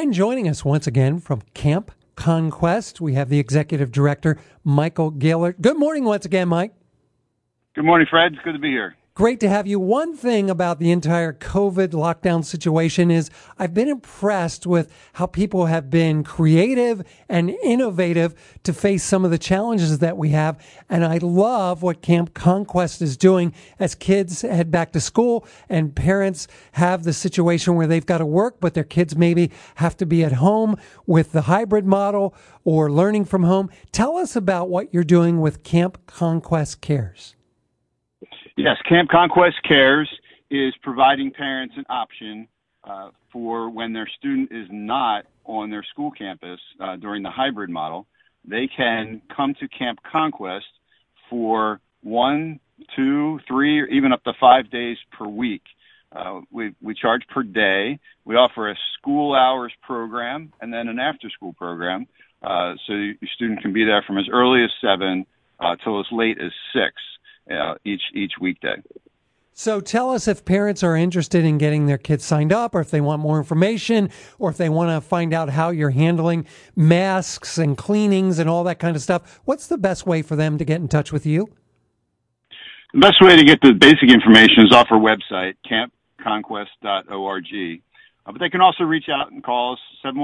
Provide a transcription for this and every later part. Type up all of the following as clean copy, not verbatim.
And joining us once again from Camp Conquest, we have the executive director, Michael Gaylor. Good morning once again, Mike. Good morning, Fred. It's good to be here. Great to have you. One thing about the entire COVID lockdown situation is I've been impressed with how people have been creative and innovative to face some of the challenges that we have. And I love what Camp Conquest is doing as kids head back to school and parents have the situation where they've got to work, but their kids maybe have to be at home with the hybrid model or learning from home. Tell us about what you're doing with Camp Conquest Cares. Yes, Camp Conquest Cares is providing parents an option for when their student is not on their school campus during the hybrid model. They can come to Camp Conquest for 1, 2, 3, or even up to 5 days per week. We charge per day. We offer a school hours program and then an after-school program. So your student can be there from as early as 7 till as late as 6. Each weekday. So tell us if parents are interested in getting their kids signed up, or if they want more information, or if they want to find out how you're handling masks and cleanings and all that kind of stuff. What's the best way for them to get in touch with you? The best way to get the basic information is off our website, campconquest.org. But they can also reach out and call us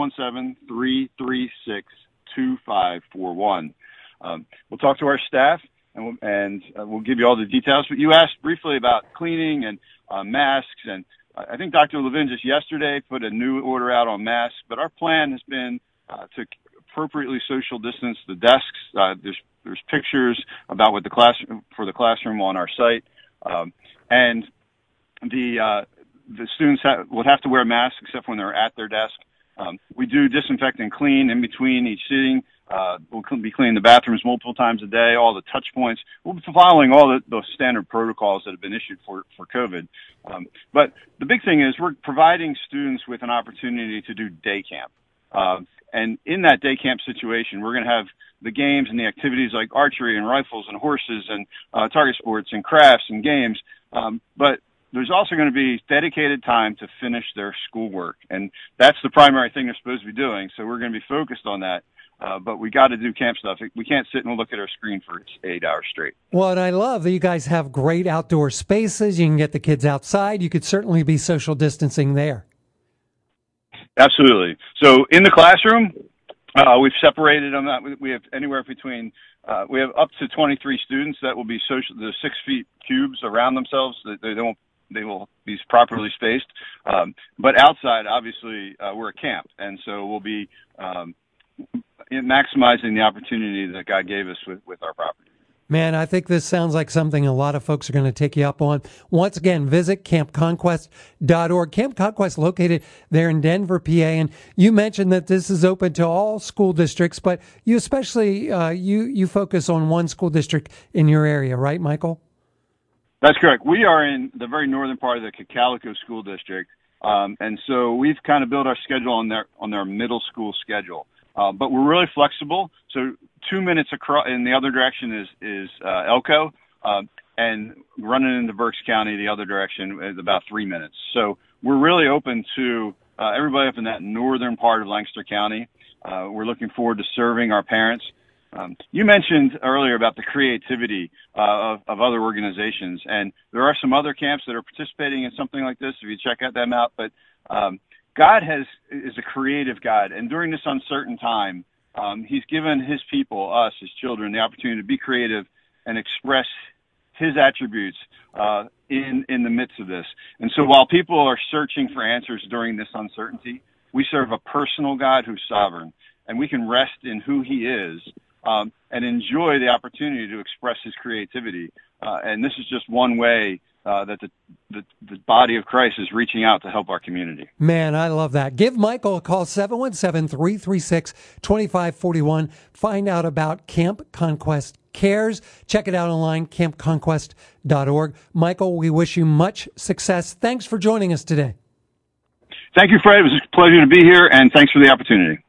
717-336-2541. We'll talk to our staff. And we'll give you all the details. But you asked briefly about cleaning and masks, and I think Dr. Levin just yesterday put a new order out on masks. But our plan has been to appropriately social distance the desks. There's pictures about what the classroom on our site, and the students will have to wear masks except when they're at their desk. We do disinfect and clean in between each sitting. We'll be cleaning the bathrooms multiple times a day, all the touch points. We'll be following all the standard protocols that have been issued for COVID. But the big thing is we're providing students with an opportunity to do day camp. And in that day camp situation, we're going to have the games and the activities like archery and rifles and horses and target sports and crafts and games. But there's also going to be dedicated time to finish their schoolwork. And that's the primary thing they're supposed to be doing. So we're going to be focused on that. But we got to do camp stuff. We can't sit and look at our screen for 8 hours straight. Well, and I love that you guys have great outdoor spaces. You can get the kids outside. You could certainly be social distancing there. Absolutely. So in the classroom, we've separated them. We have anywhere between, we have up to 23 students that will be social, the 6 feet cubes around themselves. They will be properly spaced. But outside, obviously, we're a camp. And so we'll be, maximizing the opportunity that God gave us with our property. Man, I think this sounds like something a lot of folks are going to take you up on. Once again, visit campconquest.org. Camp Conquest located there in Denver, PA. And you mentioned that this is open to all school districts, but you especially, you focus on one school district in your area, right, Michael? That's correct. We are in the very northern part of the Cocalico School District. And so we've kind of built our schedule on their middle school schedule. But we're really flexible. So 2 minutes across in the other direction is Elko, and running into Berks County the other direction is about 3 minutes. So we're really open to everybody up in that northern part of Lancaster County. We're looking forward to serving our parents. You mentioned earlier about the creativity of other organizations, and there are some other camps that are participating in something like this. If you check them out, but God is a creative God, and during this uncertain time, He's given His people, us, His children, the opportunity to be creative and express His attributes in the midst of this. And so while people are searching for answers during this uncertainty, we serve a personal God who's sovereign, and we can rest in who He is and enjoy the opportunity to express His creativity. And this is just one way that the body of Christ is reaching out to help our community. Man, I love that. Give Michael a call, 717-336-2541. Find out about Camp Conquest Cares. Check it out online, campconquest.org. Michael, we wish you much success. Thanks for joining us today. Thank you, Fred. It was a pleasure to be here, and thanks for the opportunity.